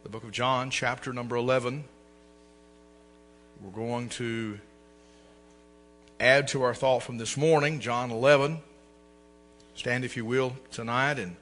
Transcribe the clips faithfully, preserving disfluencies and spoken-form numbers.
the book of John, chapter number eleven. We're going to add to our thought from this morning, John eleven. Stand, if you will, tonight and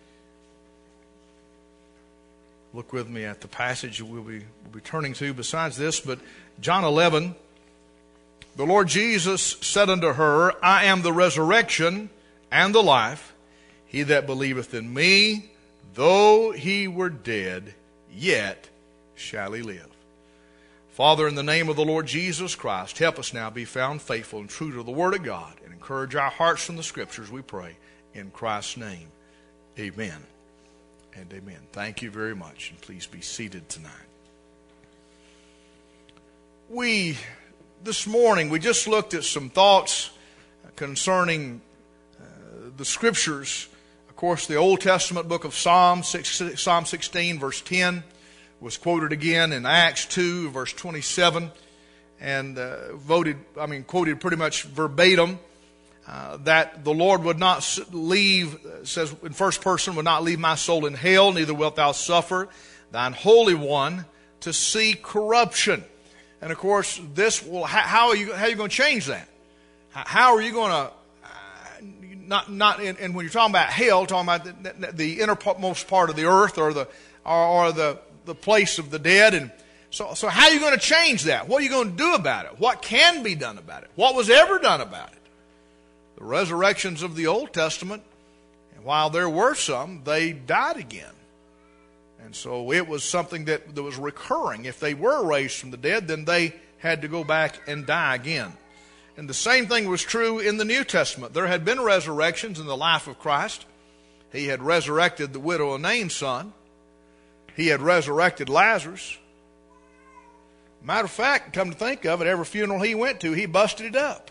look with me at the passage we'll be, we'll be turning to besides this. But John eleven, the Lord Jesus said unto her, I am the resurrection and the life. He that believeth in me, though he were dead, yet shall he live. Father, in the name of the Lord Jesus Christ, help us now be found faithful and true to the Word of God, and encourage our hearts from the Scriptures, we pray. In Christ's name, amen and amen. Thank you very much, and please be seated tonight. We, this morning, we just looked at some thoughts concerning uh, the Scriptures. Of course, the Old Testament book of Psalm, Psalm sixteen, verse ten, was quoted again in Acts two, verse twenty-seven, and uh, voted, I mean, quoted pretty much verbatim. Uh, that the Lord would not leave, uh, says in first person, would not leave my soul in hell, neither wilt thou suffer thine Holy One to see corruption. And of course, this will, how, how are you, how are you going to change that? How are you going to, uh, not, not, in, and when you're talking about hell, talking about the, the innermost part of the earth, or the, or, or the, the place of the dead, and so, so how are you going to change that? What are you going to do about it? What can be done about it? What was ever done about it? The resurrections of the Old Testament, and while there were some, they died again. And so it was something that, that was recurring. If they were raised from the dead, then they had to go back and die again. And the same thing was true in the New Testament. There had been resurrections in the life of Christ. He had resurrected the widow of Nain's son. He had resurrected Lazarus. Matter of fact, come to think of it, every funeral he went to, he busted it up.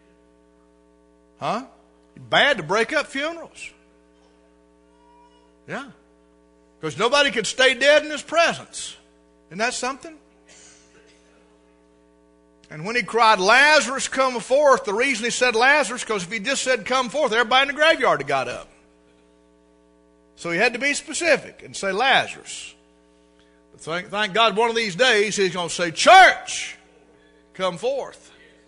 Huh? Bad to break up funerals. Yeah. Because nobody could stay dead in his presence. Isn't that something? And when he cried, Lazarus, come forth, the reason he said Lazarus, because if he just said come forth, everybody in the graveyard had got up. So he had to be specific and say Lazarus. But thank, thank God one of these days he's going to say, church, come forth.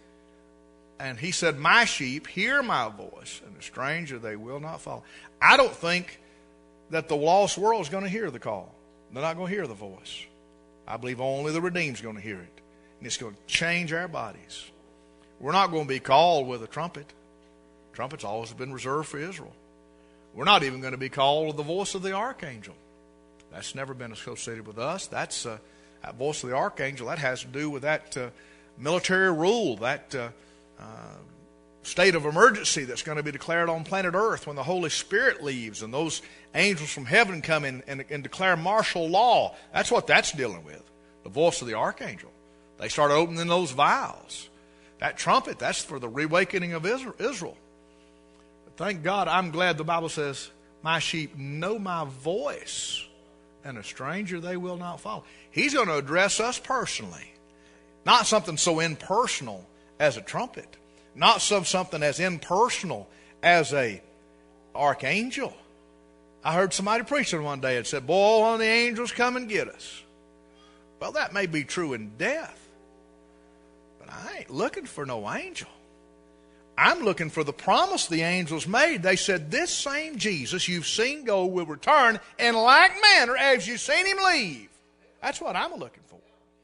And he said, my sheep hear my voice, and a stranger they will not follow. I don't think that the lost world is going to hear the call. They're not going to hear the voice. I believe only the redeemed is going to hear it. And it's going to change our bodies. We're not going to be called with a trumpet. Trumpet's always been reserved for Israel. We're not even going to be called with the voice of the archangel. That's never been associated with us. That's uh, that voice of the archangel. That has to do with that uh, military rule, that uh, Uh, state of emergency that's going to be declared on planet Earth when the Holy Spirit leaves and those angels from heaven come in and, and declare martial law. That's what that's dealing with. The voice of the archangel. They start opening those vials. That trumpet, that's for the reawakening of Israel. But thank God, I'm glad the Bible says, my sheep know my voice, and a stranger they will not follow. He's going to address us personally. Not something so impersonal as a trumpet. Not some, something as impersonal as a archangel. I heard somebody preaching one day and said, boy, one of the angels come and get us. Well, that may be true in death. But I ain't looking for no angel. I'm looking for the promise the angels made. They said, this same Jesus you've seen go will return in like manner as you've seen him leave. That's what I'm looking for.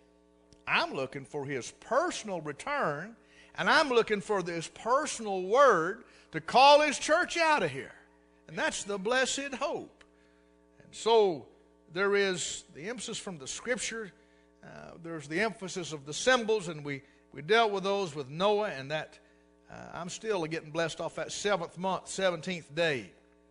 I'm looking for his personal return. And I'm looking for this personal word to call his church out of here. And that's the blessed hope. And so there is the emphasis from the Scripture. Uh, there's the emphasis of the symbols. And we, we dealt with those with Noah. And that uh, I'm still getting blessed off that seventh month, seventeenth day.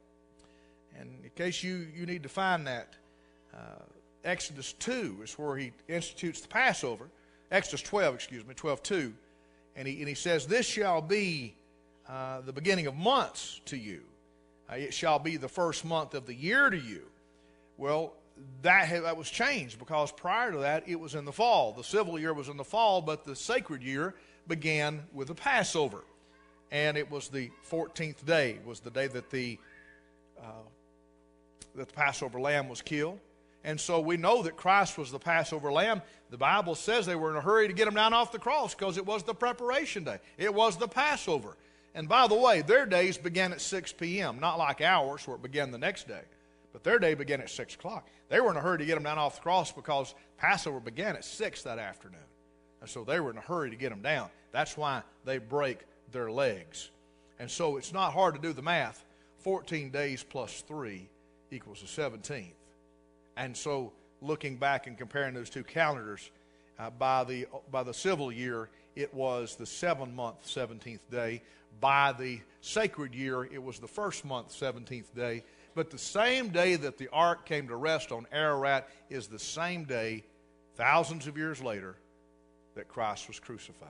And in case you, you need to find that, uh, Exodus two is where he institutes the Passover. Exodus twelve, excuse me, twelve two. And he, and he says, this shall be uh, the beginning of months to you. Uh, it shall be the first month of the year to you. Well, that, had, that was changed because prior to that, it was in the fall. The civil year was in the fall, but the sacred year began with the Passover. And it was the fourteenth day, was the day that the, uh, that the Passover lamb was killed. And so we know that Christ was the Passover lamb. The Bible says they were in a hurry to get him down off the cross because it was the preparation day. It was the Passover. And by the way, their days began at six p.m., not like ours where it began the next day. But their day began at six o'clock. They were in a hurry to get him down off the cross because Passover began at six that afternoon. And so they were in a hurry to get him down. That's why they break their legs. And so it's not hard to do the math. fourteen days plus three equals the seventeenth. And so looking back and comparing those two calendars, uh, by the by the civil year, it was the seven-month seventeenth day. By the sacred year, it was the first month seventeenth day. But the same day that the ark came to rest on Ararat is the same day, thousands of years later, that Christ was crucified.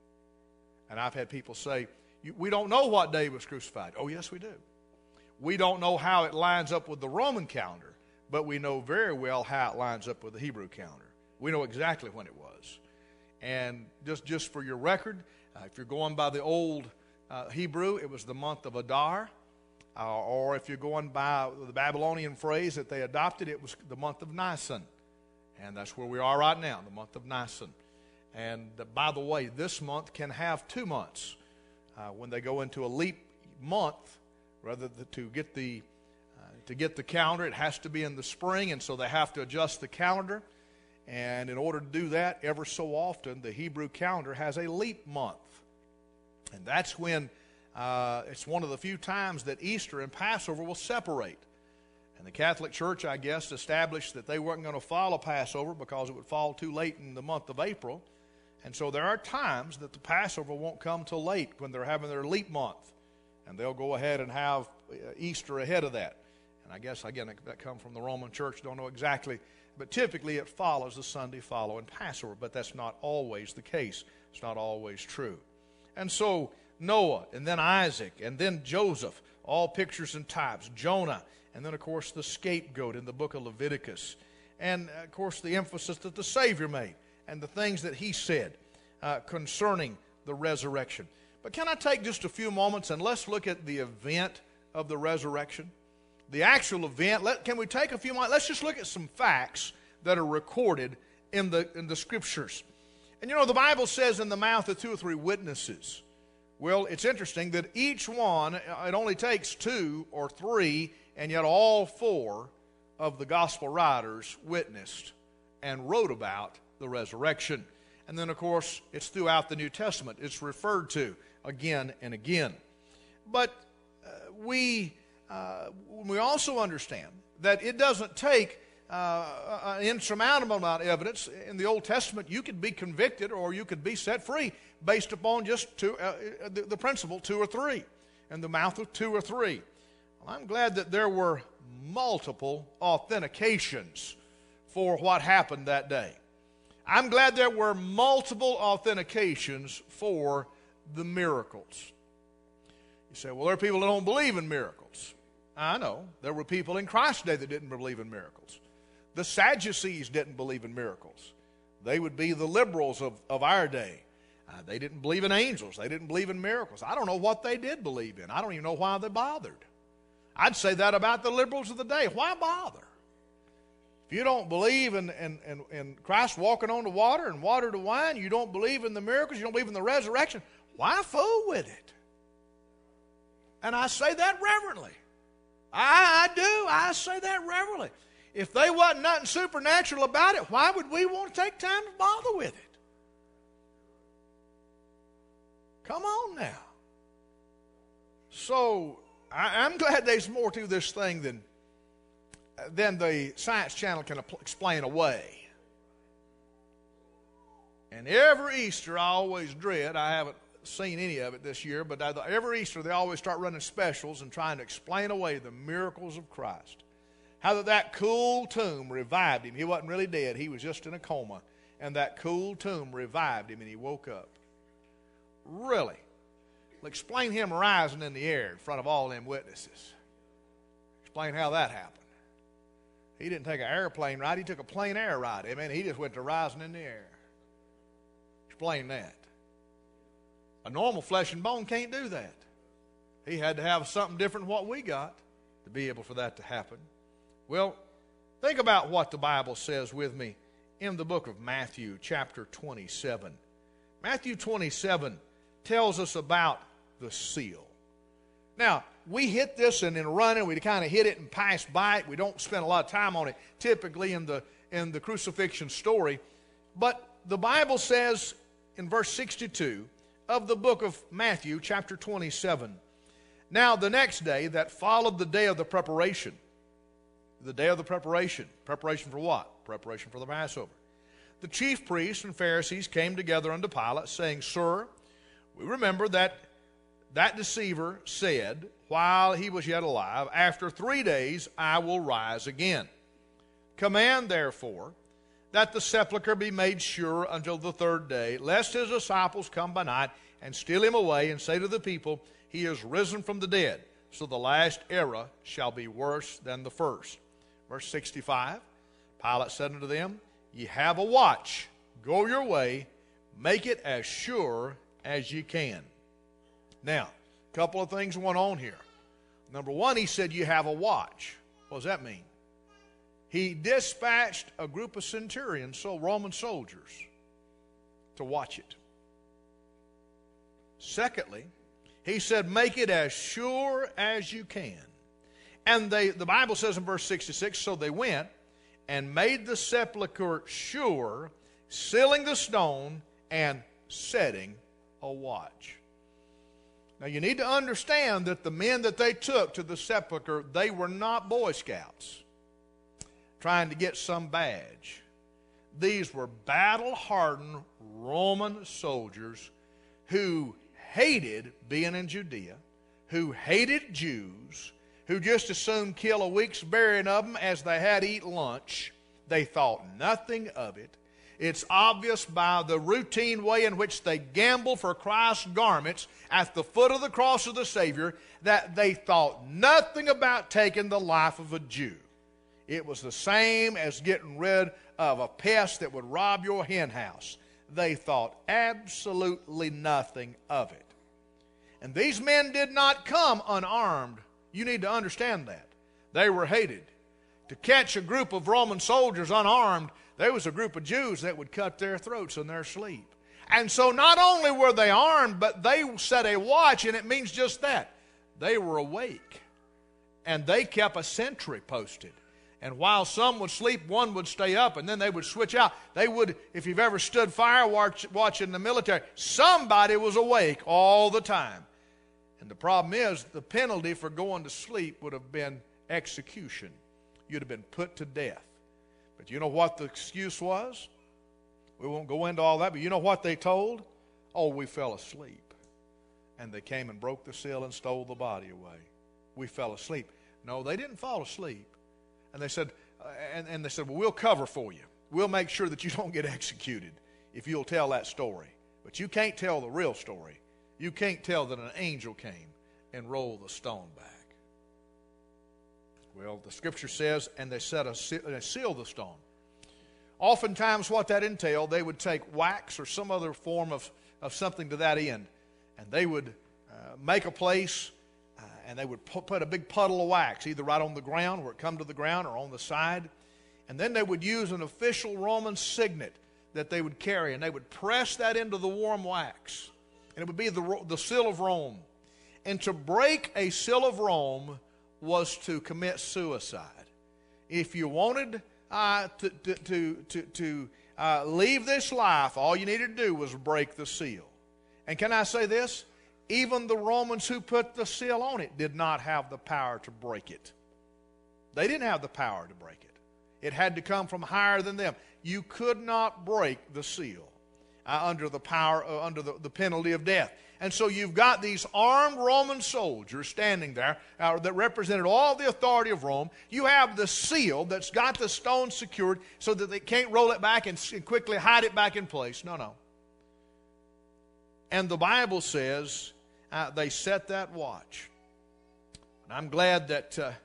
And I've had people say, we don't know what day he was crucified. Oh, yes, we do. We don't know how it lines up with the Roman calendar, but we know very well how it lines up with the Hebrew calendar. We know exactly when it was. And just, just for your record, uh, if you're going by the old uh, Hebrew, it was the month of Adar. Uh, or if you're going by the Babylonian phrase that they adopted, it was the month of Nisan. And that's where we are right now, the month of Nisan. And uh, by the way, this month can have two months. Uh, when they go into a leap month, rather than to get the uh, to get the calendar, it has to be in the spring, and so they have to adjust the calendar. And in order to do that, ever so often, the Hebrew calendar has a leap month. And that's when uh, it's one of the few times that Easter and Passover will separate. And the Catholic Church, I guess, established that they weren't going to follow Passover because it would fall too late in the month of April. And so there are times that the Passover won't come till late when they're having their leap month. And they'll go ahead and have Easter ahead of that. And I guess, again, that comes from the Roman Church. Don't know exactly. But typically it follows the Sunday following Passover. But that's not always the case. It's not always true. And so Noah, and then Isaac, and then Joseph, all pictures and types. Jonah, and then, of course, the scapegoat in the book of Leviticus. And, of course, the emphasis that the Savior made and the things that he said uh, concerning the resurrection. But can I take just a few moments and let's look at the event of the resurrection? The actual event. Let, can we take a few moments? Let's just look at some facts that are recorded in the, in the Scriptures. And, you know, the Bible says in the mouth of two or three witnesses. Well, it's interesting that each one, it only takes two or three, and yet all four of the gospel writers witnessed and wrote about the resurrection. And then, of course, it's throughout the New Testament. It's referred to again and again. But uh, we, uh, we also understand that it doesn't take uh, an insurmountable amount of evidence. In the Old Testament, you could be convicted or you could be set free based upon just two, uh, the, the principle two or three, and the mouth of two or three. Well, I'm glad that there were multiple authentications for what happened that day. I'm glad there were multiple authentications for the miracles. You say, well, there are people that don't believe in miracles. I know. There were people in Christ's day that didn't believe in miracles. The Sadducees didn't believe in miracles. They would be the liberals of, of our day. Uh, they didn't believe in angels. They didn't believe in miracles. I don't know what they did believe in. I don't even know why they bothered. I'd say that about the liberals of the day. Why bother? If you don't believe in, in, in, in Christ walking on the water and water to wine, you don't believe in the miracles, you don't believe in the resurrection, why fool with it? And I say that reverently. I, I do. I say that reverently. If there wasn't nothing supernatural about it, why would we want to take time to bother with it? Come on now. So, I, I'm glad there's more to this thing than then the Science Channel can explain away. And every Easter I always dread, I haven't seen any of it this year, but every Easter they always start running specials and trying to explain away the miracles of Christ. How that that cool tomb revived him. He wasn't really dead. He was just in a coma. And that cool tomb revived him and he woke up. Really? Well, explain him rising in the air in front of all them witnesses. Explain how that happened. He didn't take an airplane ride. He took a plain air ride. I mean, he just went to rising in the air. Explain that. A normal flesh and bone can't do that. He had to have something different than what we got to be able for that to happen. Well, Think about what the Bible says with me in the book of Matthew, chapter twenty-seven. Matthew twenty-seven tells us about the seal. Now, we hit this and in running, we kind of hit it and pass by it. We don't spend a lot of time on it typically in the, in the crucifixion story. But the Bible says in verse sixty-two of the book of Matthew, chapter twenty-seven, now the next day that followed the day of the preparation, the day of the preparation, preparation for what? Preparation for the Passover. The chief priests and Pharisees came together unto Pilate, saying, Sir, we remember that that deceiver said, while he was yet alive, after three days I will rise again. Command, therefore, that the sepulchre be made sure until the third day, lest his disciples come by night and steal him away, and say to the people, He is risen from the dead. So the last era shall be worse than the first. Verse sixty-five, Pilate said unto them, Ye have a watch. Go your way. Make it as sure as ye can. Now, a couple of things went on here. Number one, he said, you have a watch. What does that mean? He dispatched a group of centurions, so Roman soldiers, to watch it. Secondly, he said, make it as sure as you can. And they, the Bible says in verse sixty-six, so they went and made the sepulchre sure, sealing the stone and setting a watch. Now you need to understand that the men that they took to the sepulchre, they were not Boy Scouts trying to get some badge. These were battle-hardened Roman soldiers who hated being in Judea, who hated Jews, who just as soon kill a week's burying of them as they had eat lunch. They thought nothing of it. It's obvious by the routine way in which they gambled for Christ's garments at the foot of the cross of the Savior that they thought nothing about taking the life of a Jew. It was the same as getting rid of a pest that would rob your hen house. They thought absolutely nothing of it. And these men did not come unarmed. You need to understand that. They were hated. To catch a group of Roman soldiers unarmed, there was a group of Jews that would cut their throats in their sleep. And so not only were they armed, but they set a watch, and it means just that. They were awake. And they kept a sentry posted. And while some would sleep, one would stay up, and then they would switch out. They would, if you've ever stood fire watch, watching the military, somebody was awake all the time. And the problem is, the penalty for going to sleep would have been execution. You'd have been put to death. But you know what the excuse was? We won't go into all that, but you know what they told? Oh, we fell asleep. And they came and broke the seal and stole the body away. We fell asleep. No, they didn't fall asleep. And they said, uh, and, and they said, well, we'll cover for you. We'll make sure that you don't get executed if you'll tell that story. But you can't tell the real story. You can't tell that an angel came and rolled the stone back. Well, the scripture says, and they set a they sealed the stone. Oftentimes what that entailed, they would take wax or some other form of, of something to that end, and they would uh, make a place, uh, and they would put, put a big puddle of wax, either right on the ground where it come to the ground or on the side, and then they would use an official Roman signet that they would carry, and they would press that into the warm wax, and it would be the, the seal of Rome. And to break a seal of Rome was to commit suicide. If you wanted uh, to, to, to, to, to uh, leave this life, all you needed to do was break the seal. And can I say this? Even the Romans who put the seal on it did not have the power to break it. They didn't have the power to break it. It had to come from higher than them. You could not break the seal uh, under the power, uh, under the, the penalty of death. And so you've got these armed Roman soldiers standing there uh, that represented all the authority of Rome. You have the seal that's got the stone secured so that they can't roll it back and quickly hide it back in place. No, no. And the Bible says uh, they set that watch. And I'm glad that uh,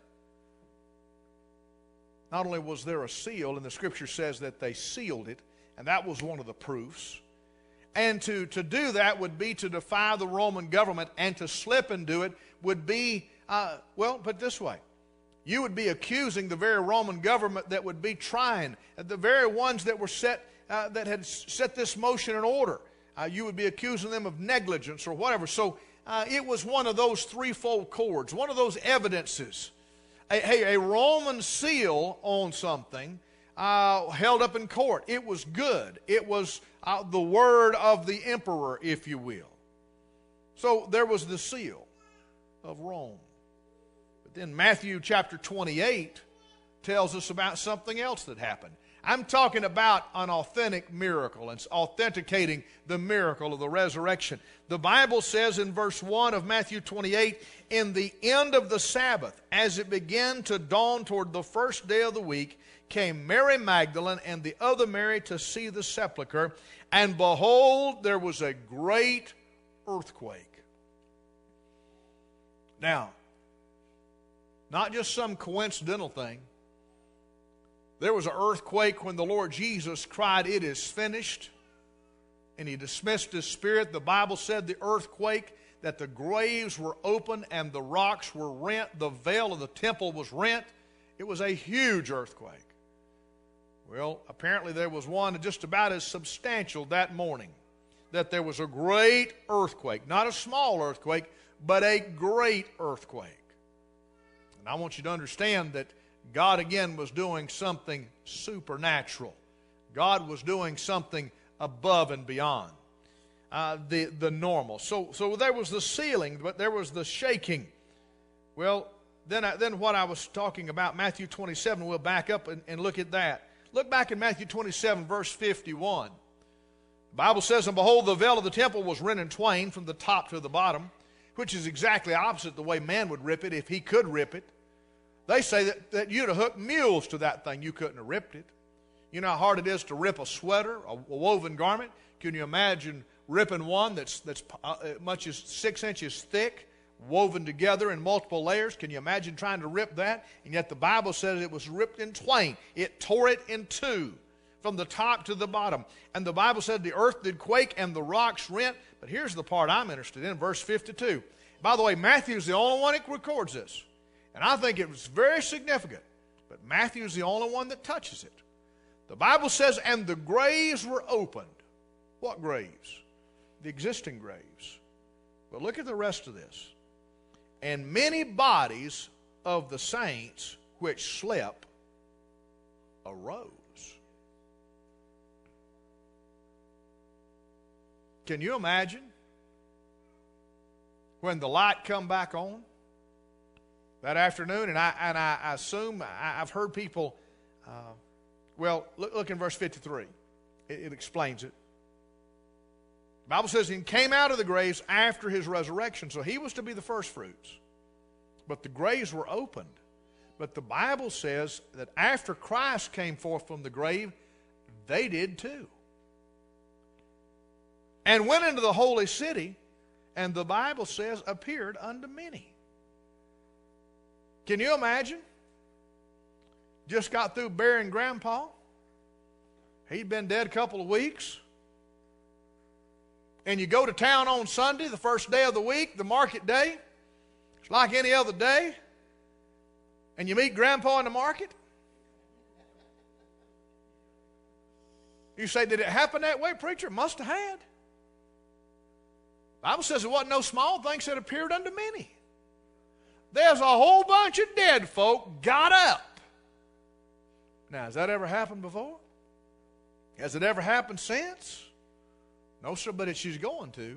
not only was there a seal, and the scripture says that they sealed it, and that was one of the proofs. And to, to do that would be to defy the Roman government, and to slip and do it would be, uh, well, put it this way, you would be accusing the very Roman government that would be trying, the very ones that were set, uh, that had set this motion in order. Uh, you would be accusing them of negligence or whatever. So uh, it was one of those threefold cords, one of those evidences. A, hey, a Roman seal on something uh, held up in court. It was good. It was uh, the word of the emperor, if you will. So there was the seal of Rome. But then Matthew chapter twenty-eight tells us about something else that happened. I'm talking about an authentic miracle and authenticating the miracle of the resurrection. The Bible says in verse one of Matthew twenty-eight, in the end of the Sabbath, as it began to dawn toward the first day of the week, came Mary Magdalene and the other Mary to see the sepulchre, and behold, there was a great earthquake. Now, not just some coincidental thing. There was an earthquake when the Lord Jesus cried, "It is finished," and he dismissed his spirit. The Bible said the earthquake, that the graves were open and the rocks were rent. The veil of the temple was rent. It was a huge earthquake. Well, apparently there was one just about as substantial that morning, that there was a great earthquake. Not a small earthquake, but a great earthquake. And I want you to understand that God again was doing something supernatural. God was doing something above and beyond uh, the, the normal. So, so there was the sealing, but there was the shaking. Well, then, I, then what I was talking about, Matthew twenty-seven, we'll back up and, and look at that. Look back in Matthew twenty-seven, verse fifty-one. The Bible says, and behold, the veil of the temple was rent in twain from the top to the bottom, which is exactly opposite the way man would rip it if he could rip it. They say that, that you'd have hooked mules to that thing. You couldn't have ripped it. You know how hard it is to rip a sweater, a, a woven garment? Can you imagine ripping one that's, that's uh, much as six inches thick, woven together in multiple layers? Can you imagine trying to rip that? And yet the Bible says it was ripped in twain. It tore it in two from the top to the bottom. And the Bible said the earth did quake and the rocks rent. But here's the part I'm interested in, verse fifty-two. By the way, Matthew's the only one that records this. And I think it was very significant. But Matthew's the only one that touches it. The Bible says, and the graves were opened. What graves? The existing graves. But look at the rest of this. And many bodies of the saints which slept arose. Can you imagine when the light come back on that afternoon? And I and I, I assume I, I've heard people. Uh, well, look, look in verse fifty-three. It, it explains it. The Bible says he came out of the graves after his resurrection, so he was to be the first fruits. But the graves were opened. But the Bible says that after Christ came forth from the grave, they did too. And went into the holy city, and the Bible says appeared unto many. Can you imagine? Just got through burying Grandpa. He'd been dead a couple of weeks. And you go to town on Sunday, the first day of the week, the market day. It's like any other day. And you meet Grandpa in the market. You say, did it happen that way, preacher? It must have had. The Bible says it wasn't no small things that appeared unto many. There's a whole bunch of dead folk got up. Now, has that ever happened before? Has it ever happened since? No, sir, but it's she's going to.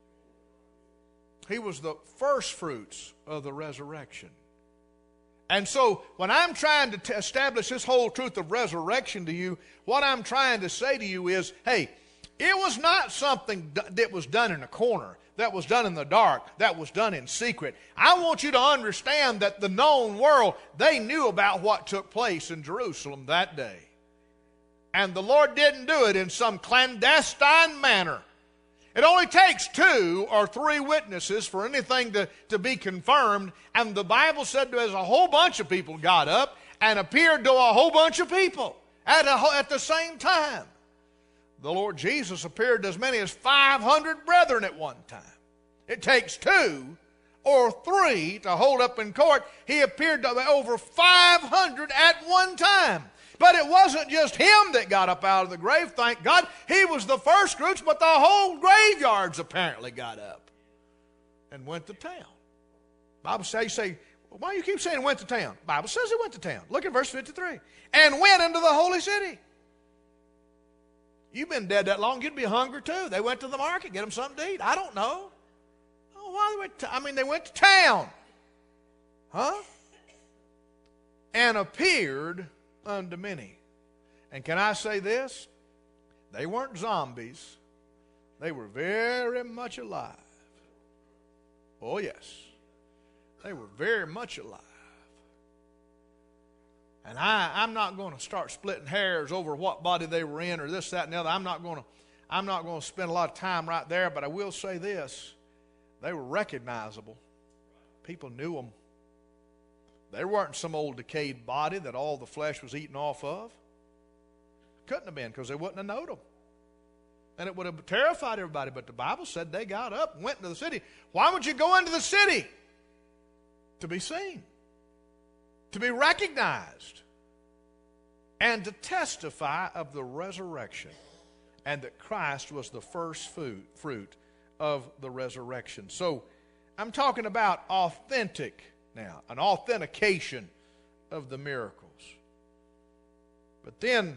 He was the first fruits of the resurrection. And so, when I'm trying to t- establish this whole truth of resurrection to you, what I'm trying to say to you is, hey, it was not something d- that was done in a corner, that was done in the dark, that was done in secret. I want you to understand that the known world, they knew about what took place in Jerusalem that day. And the Lord didn't do it in some clandestine manner. It only takes two or three witnesses for anything to, to be confirmed. And the Bible said there's a whole bunch of people got up and appeared to a whole bunch of people at, a, at the same time. The Lord Jesus appeared to as many as five hundred brethren at one time. It takes two or three to hold up in court. He appeared to over five hundred at one time. But it wasn't just him that got up out of the grave, thank God. He was the first Scrooge, but the whole graveyards apparently got up and went to town. Bible says, you say, why do you keep saying went to town? Bible says he went to town. Look at verse fifty-three. And went into the holy city. You've been dead that long, you'd be hungry too. They went to the market, get them something to eat. I don't know. Oh, why they went to, I mean, they went to town. Huh? And appeared unto many. And can I say this? They weren't zombies. They were very much alive. Oh, yes. They were very much alive. And I, I'm not going to start splitting hairs over what body they were in or this, that, and the other. I'm not going to, I'm not going to spend a lot of time right there, but I will say this. They were recognizable. People knew them. They weren't some old decayed body that all the flesh was eaten off of. Couldn't have been, because they wouldn't have known them. And it would have terrified everybody. But the Bible said they got up and went into the city. Why would you go into the city? To be seen. To be recognized. And to testify of the resurrection. And that Christ was the first food, fruit of the resurrection. So I'm talking about authentic now. An authentication of the miracles. But then,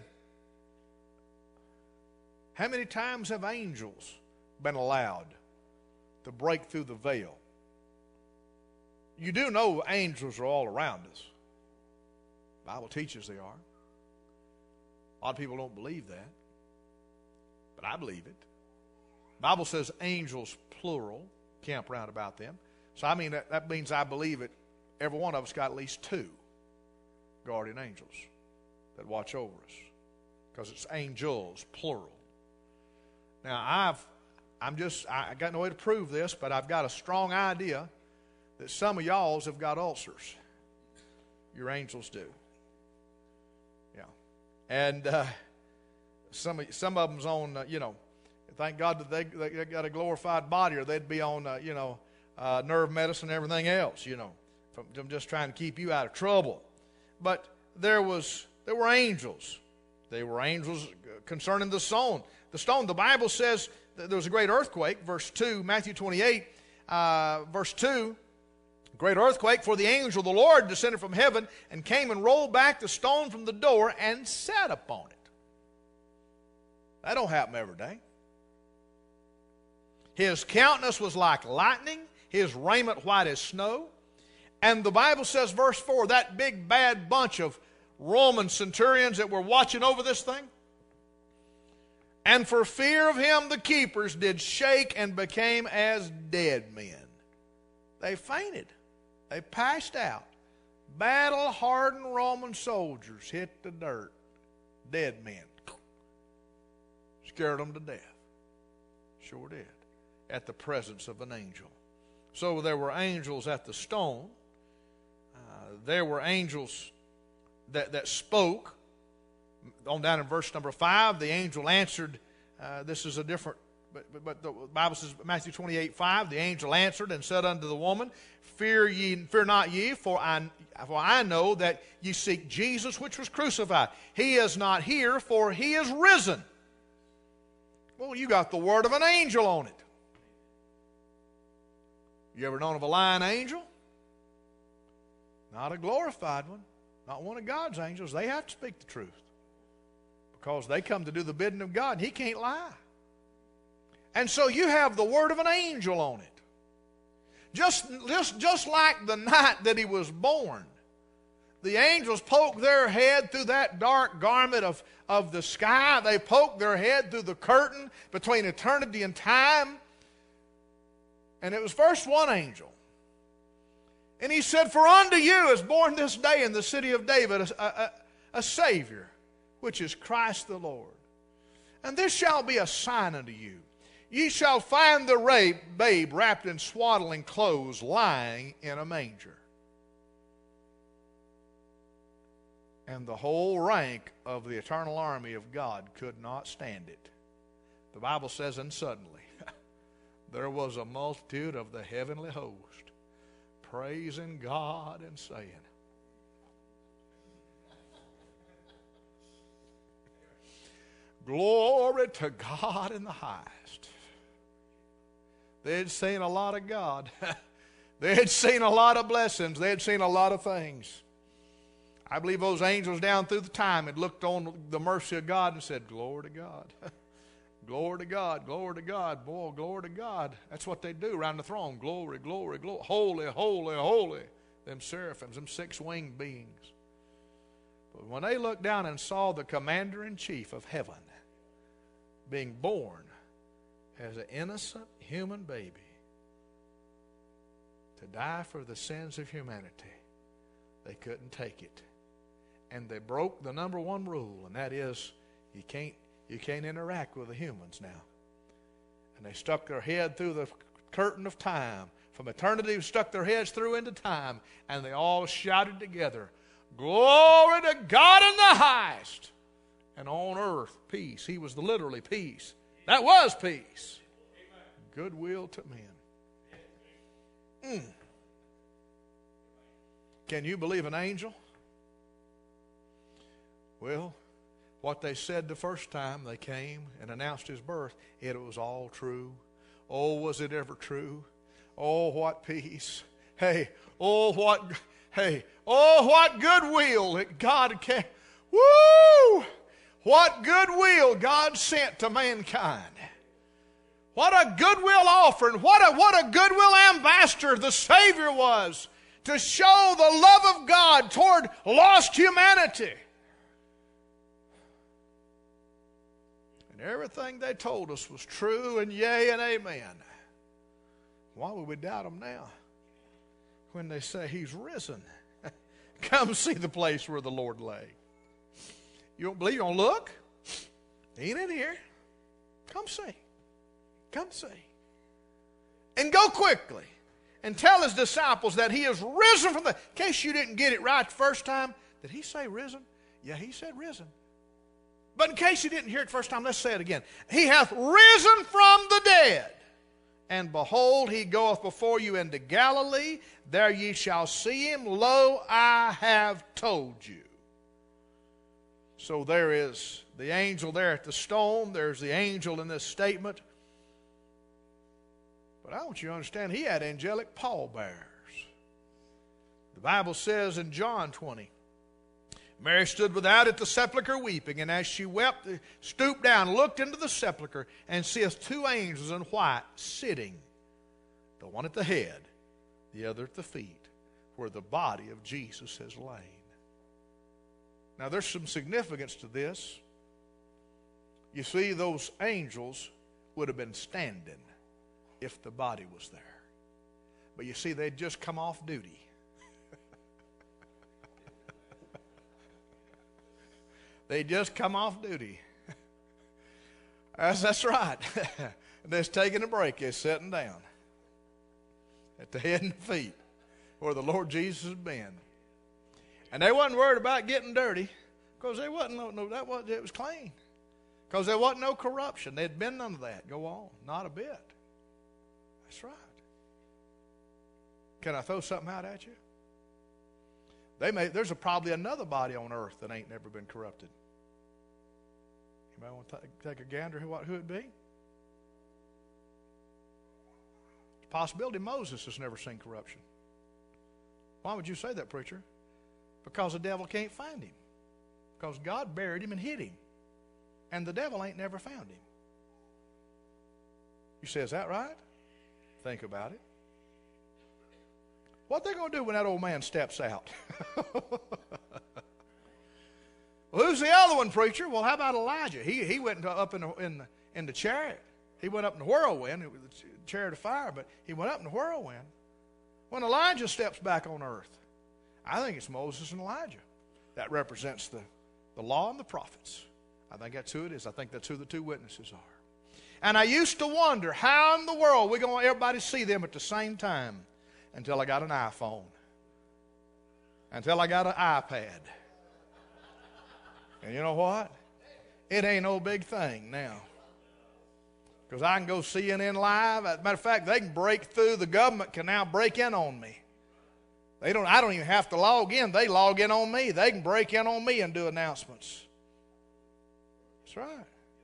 how many times have angels been allowed to break through the veil? You do know angels are all around us. The Bible teaches they are. A lot of people don't believe that. But I believe it. The Bible says angels, plural, camp round about them. So I mean, that, that means I believe it. Every one of us got at least two guardian angels that watch over us. Because it's angels, plural. Now, I've, I'm just, I got no way to prove this, but I've got a strong idea that some of y'all's have got ulcers. Your angels do. Yeah. And uh, some, some of them's on, uh, you know, thank God that they, they got a glorified body, or they'd be on, uh, you know, uh, nerve medicine and everything else, you know, from, from just trying to keep you out of trouble. But there was, there were angels. They were angels concerning the stone. The stone, the Bible says that there was a great earthquake, verse two, Matthew twenty-eight, uh, verse two, great earthquake, for the angel of the Lord descended from heaven and came and rolled back the stone from the door and sat upon it. That don't happen every day. His countenance was like lightning, his raiment white as snow. And the Bible says, verse four, that big bad bunch of Roman centurions that were watching over this thing, and for fear of him the keepers did shake and became as dead men. They fainted. They passed out. Battle-hardened Roman soldiers hit the dirt. Dead men. Scared them to death. Sure did. At the presence of an angel. So there were angels at the stone. Uh, there were angels that, that spoke. On down in verse number five, the angel answered. Uh, this is a different, but, but, but the Bible says, Matthew twenty-eight, five, the angel answered and said unto the woman, Fear ye, fear not ye, for I, for I know that ye seek Jesus which was crucified. He is not here, for he is risen. Well, you got the word of an angel on it. You ever known of a lying angel? Not a glorified one. Not one of God's angels. They have to speak the truth. Because they come to do the bidding of God, and he can't lie. And so you have the word of an angel on it. Just, just, just like the night that he was born, the angels poked their head through that dark garment of, of the sky. They poked their head through the curtain between eternity and time. And it was first one angel. And he said, For unto you is born this day in the city of David a, a, a Savior, which is Christ the Lord. And this shall be a sign unto you. Ye shall find the rape, babe wrapped in swaddling clothes, lying in a manger. And the whole rank of the eternal army of God could not stand it. The Bible says, and suddenly there was a multitude of the heavenly host, praising God and saying, glory to God in the highest. They had seen a lot of God. They had seen a lot of blessings. They had seen a lot of things. I believe those angels down through the time had looked on the mercy of God and said, glory to God. Glory to God, glory to God, boy, glory to God. That's what they do around the throne. Glory, glory, glory. Holy, holy, holy. Them seraphims, them six-winged beings. But when they looked down and saw the commander-in-chief of heaven being born as an innocent human baby to die for the sins of humanity, they couldn't take it. And they broke the number one rule, and that is you can't You can't interact with the humans now. And they stuck their head through the curtain of time. From eternity, stuck their heads through into time. And they all shouted together, glory to God in the highest. And on earth, peace. He was the literally peace. That was peace. Goodwill to men. Mm. Can you believe an angel? Well, what they said the first time they came and announced his birth, it was all true. Oh, was it ever true? Oh, what peace. Hey, oh, what, hey, oh, what goodwill that God can, woo! What goodwill God sent to mankind. What a goodwill offering. What a, what a goodwill ambassador the Savior was to show the love of God toward lost humanity. And everything they told us was true and yea and amen. Why would we doubt them now? When they say he's risen. Come see the place where the Lord lay. You don't believe? You don't look? He ain't in here. Come see. Come see. And go quickly and tell his disciples that he is risen from the... In case you didn't get it right the first time, did he say risen? Yeah, he said risen. But in case you didn't hear it the first time, let's say it again. He hath risen from the dead. And behold, he goeth before you into Galilee. There ye shall see him. Lo, I have told you. So there is the angel there at the stone. There's the angel in this statement. But I want you to understand, he had angelic pallbearers. The Bible says in John twenty, Mary stood without at the sepulchre weeping, and as she wept, stooped down, looked into the sepulchre, and seeth two angels in white sitting, the one at the head, the other at the feet, where the body of Jesus has lain. Now there's some significance to this. You see, those angels would have been standing if the body was there. But you see, they'd just come off duty. They just come off duty. That's, that's right. They're taking a break. They're sitting down at the head and the feet where the Lord Jesus has been. And they wasn't worried about getting dirty because they wasn't no, no that was it was clean. Because there wasn't no corruption. There'd been none of that. Go on. Not a bit. That's right. Can I throw something out at you? They may, there's a, probably another body on earth that ain't never been corrupted. Anybody want to take, take a gander who, who it'd be? It's a possibility Moses has never seen corruption. Why would you say that, preacher? Because the devil can't find him. Because God buried him and hid him. And the devil ain't never found him. You say, is that right? Think about it. What they going to do when that old man steps out? Well, who's the other one, preacher? Well, how about Elijah? He he went up in the, in the, in the chariot. He went up in the whirlwind. It was the chariot of fire, but he went up in the whirlwind. When Elijah steps back on earth, I think it's Moses and Elijah. That represents the, the law and the prophets. I think that's who it is. I think that's who the two witnesses are. And I used to wonder, how in the world we're going to everybody see them at the same time? Until I got an iPhone. Until I got an iPad. And you know what? It ain't no big thing now. Because I can go C N N Live. As a matter of fact, they can break through. The government can now break in on me. They don't, I don't even have to log in. They log in on me. They can break in on me and do announcements. That's right.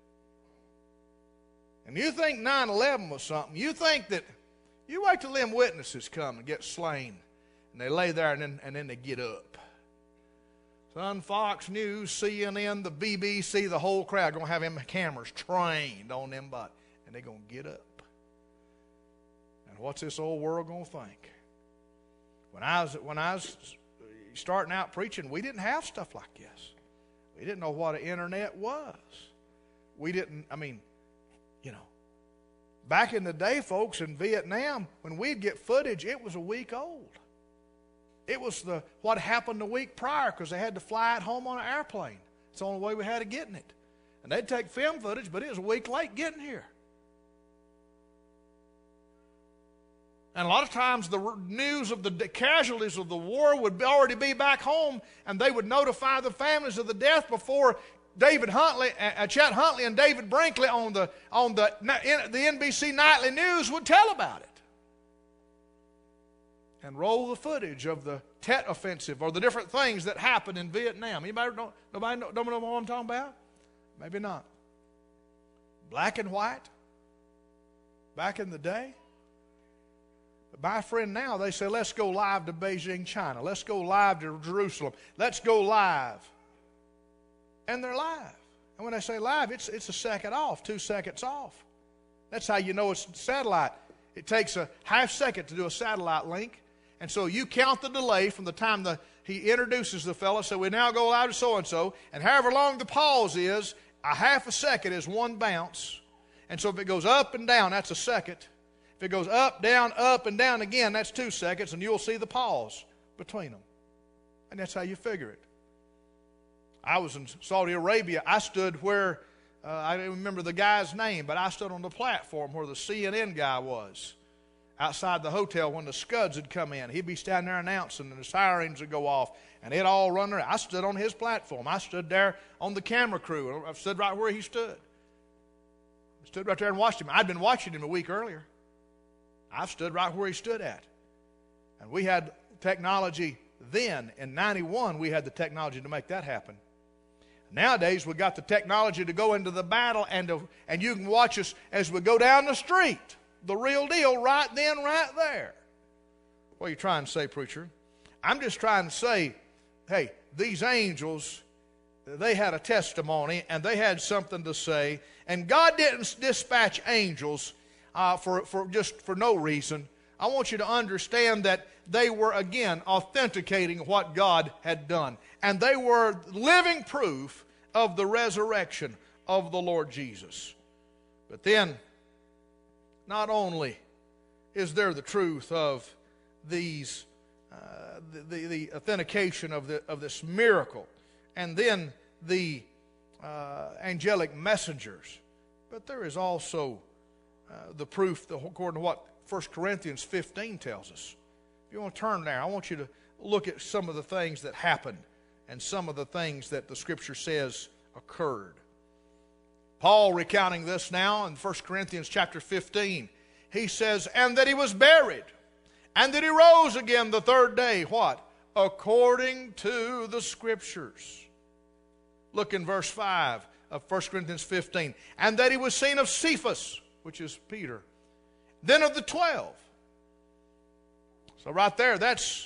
And you think nine eleven was something. You think that, you wait till them witnesses come and get slain. And they lay there and then, and then they get up. Son, Fox News, C N N, the B B C, the whole crowd going to have them cameras trained on them bodies. And they're going to get up. And what's this old world going to think? When I was when I was starting out preaching, we didn't have stuff like this. We didn't know what an internet was. We didn't, I mean, you know, back in the day, folks, in Vietnam, when we'd get footage, it was a week old. It was the what happened the week prior because they had to fly it home on an airplane. It's the only way we had of getting it. And they'd take film footage, but it was a week late getting here. And a lot of times the news of the casualties of the war would already be back home, and they would notify the families of the death before David Huntley, uh, Chet Huntley and David Brinkley on the on the the N B C Nightly News would tell about it. And roll the footage of the Tet Offensive or the different things that happened in Vietnam. Anybody know, nobody know, don't know what I'm talking about? Maybe not. Black and white. Back in the day. But my friend, now they say, let's go live to Beijing, China. Let's go live to Jerusalem. Let's go live. And they're live. And when they say live, it's, it's a second off, two seconds off. That's how you know it's satellite. It takes a half second to do a satellite link. And so you count the delay from the time the, he introduces the fellow. So we now go live to so-and-so. And however long the pause is, a half a second is one bounce. And so if it goes up and down, that's a second. If it goes up, down, up, and down again, that's two seconds. And you'll see the pause between them. And that's how you figure it. I was in Saudi Arabia. I stood where, uh, I don't remember the guy's name, but I stood on the platform where the C N N guy was. Outside the hotel when the Scuds would come in. He'd be standing there announcing and the sirens would go off and it'd all run there. I stood on his platform. I stood there on the camera crew. I stood right where he stood. I stood right there and watched him. I'd been watching him a week earlier. I stood right where he stood at. And we had technology then. In ninety-one, we had the technology to make that happen. Nowadays, we've got the technology to go into the battle and, to, and you can watch us as we go down the street. The real deal right then, right there. What are you trying to say, preacher? I'm just trying to say, hey, these angels, they had a testimony and they had something to say. And God didn't dispatch angels uh, for, for just for no reason. I want you to understand that they were, again, authenticating what God had done. And they were living proof of the resurrection of the Lord Jesus. But then, not only is there the truth of these, uh, the, the, the authentication of, the, of this miracle, and then the uh, angelic messengers, but there is also uh, the proof, the, according to what First Corinthians fifteen tells us. If you want to turn there, I want you to look at some of the things that happened and some of the things that the Scripture says occurred. Paul recounting this now in First Corinthians chapter fifteen, he says, and that he was buried, and that he rose again the third day. What? According to the Scriptures. Look in verse five of First Corinthians fifteen. And that he was seen of Cephas, which is Peter, then of the twelve. So right there, that's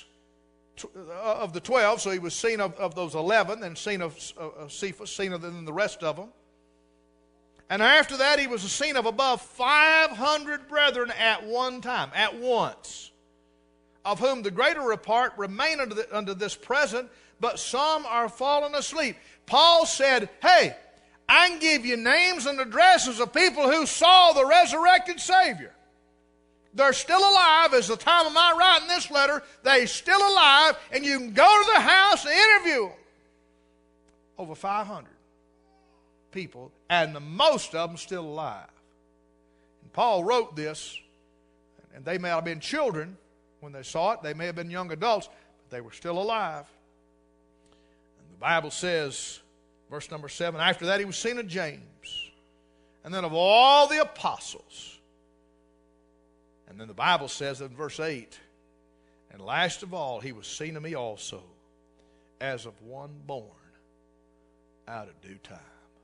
of the twelve. So he was seen of, of those eleven, then seen of, of Cephas, seen of the rest of them. And after that, he was seen of above five hundred brethren at one time, at once, of whom the greater part remain unto, the, unto this present, but some are fallen asleep. Paul said, hey, I can give you names and addresses of people who saw the resurrected Savior. They're still alive. As the time of my writing this letter, they're still alive, and you can go to the house and interview them. Over five hundred people, and the most of them still alive. And Paul wrote this, and they may have been children when they saw it. They may have been young adults, but they were still alive. And the Bible says, verse number seven, after that he was seen of James, and then of all the apostles. And then the Bible says in verse eight, And last of all, he was seen of me also, as of one born out of due time.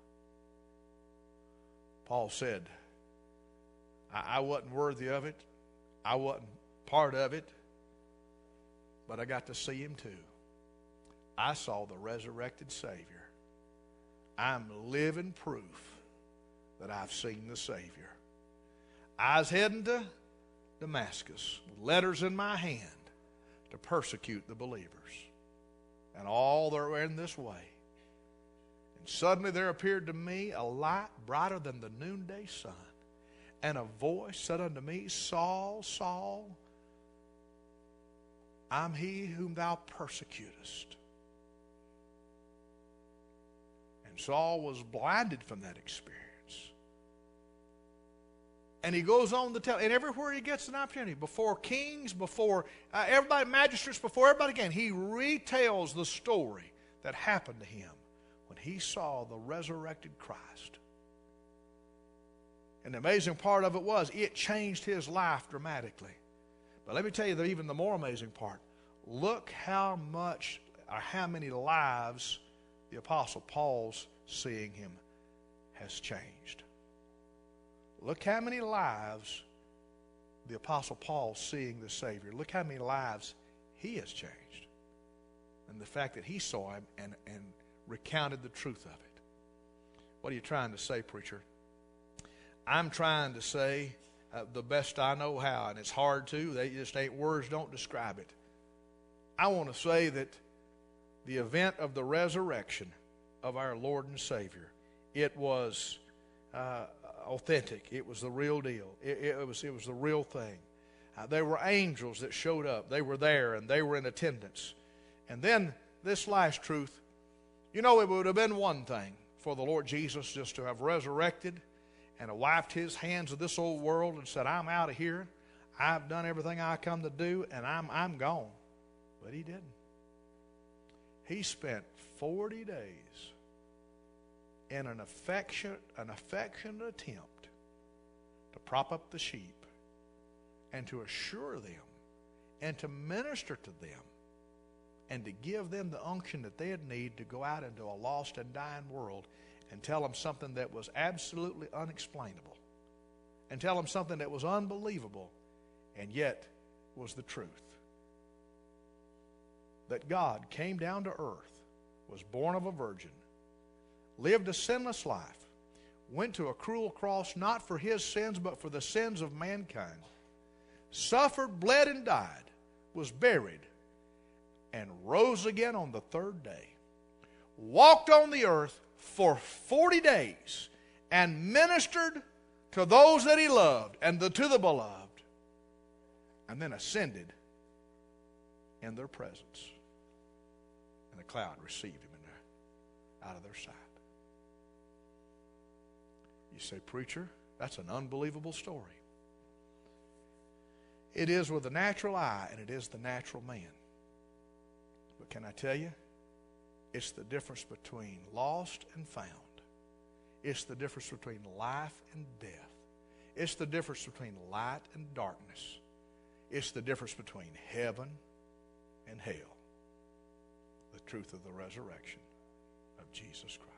Paul said, I, I wasn't worthy of it. I wasn't part of it. But I got to see him too. I saw the resurrected Savior. I'm living proof that I've seen the Savior. I was heading to Damascus with letters in my hand to persecute the believers. And all that were in this way. And suddenly there appeared to me a light brighter than the noonday sun. And a voice said unto me, Saul, Saul, I'm he whom thou persecutest. And Saul was blinded from that experience. And he goes on to tell, and everywhere he gets an opportunity, before kings, before uh, everybody, magistrates, before everybody again, he retells the story that happened to him when he saw the resurrected Christ. And the amazing part of it was, it changed his life dramatically. But let me tell you that even the more amazing part, look how much, or how many lives the Apostle Paul's seeing him has changed. Look how many lives the Apostle Paul seeing the Savior. Look how many lives he has changed. And the fact that he saw him and, and recounted the truth of it. What are you trying to say, preacher? I'm trying to say uh, the best I know how, and it's hard to. They just ain't, words don't describe it. I want to say that the event of the resurrection of our Lord and Savior, it was uh, authentic. It was the real deal. It, it was it was the real thing. Uh, there were angels that showed up. They were there and they were in attendance. And then this last truth, you know, it would have been one thing for the Lord Jesus just to have resurrected and have wiped his hands of this old world and said, I'm out of here. I've done everything I come to do and I'm I'm gone. But he didn't. He spent forty days in an affectionate, an affectionate attempt to prop up the sheep and to assure them and to minister to them and to give them the unction that they'd need to go out into a lost and dying world and tell them something that was absolutely unexplainable and tell them something that was unbelievable and yet was the truth. That God came down to earth, was born of a virgin, lived a sinless life, went to a cruel cross not for his sins but for the sins of mankind, suffered, bled, and died, was buried, and rose again on the third day, walked on the earth for forty days, and ministered to those that he loved and the, to the beloved, and then ascended in their presence. And the cloud received him in there, out of their sight. You say, preacher, that's an unbelievable story. It is with the natural eye, and it is the natural man. But can I tell you, it's the difference between lost and found. It's the difference between life and death. It's the difference between light and darkness. It's the difference between heaven and hell. The truth of the resurrection of Jesus Christ.